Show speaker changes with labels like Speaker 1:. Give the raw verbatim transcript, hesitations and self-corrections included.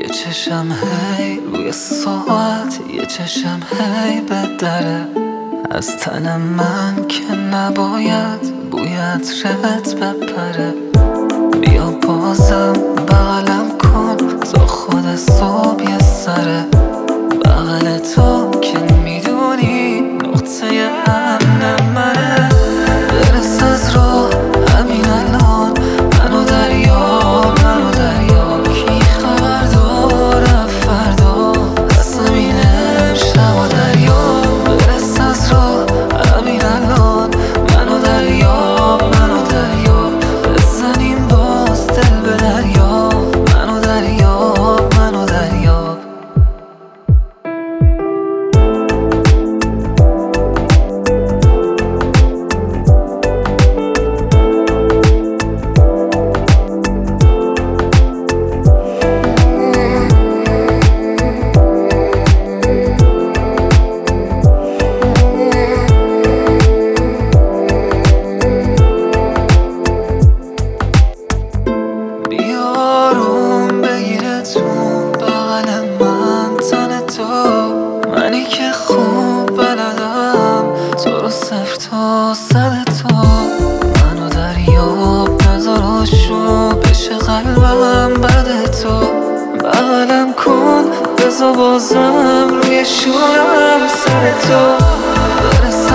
Speaker 1: چشم هی روی ساعت، یه چشم هی به دره از تن من که نباید بوی عطرت بپره. بیا بازم بغلم کن تا خود صبح یه سره، بغل تو که میدونی نقطه امن منه. برس از راه همین الان، منو دریا منو دریا، کی خبر داره فردا قسم اینه امشب و دریا. برس از راه همین الان، منو دریا منو دریا، بزنیم باز دل به دریا، منو دریا منو دریا. منی که خوب بلدم تو رو صفر تا صد تا، منو دریا بذار و شو بشه قلبم بعد تو. بغلم کن بذار بازم روی شورم سر تو. برس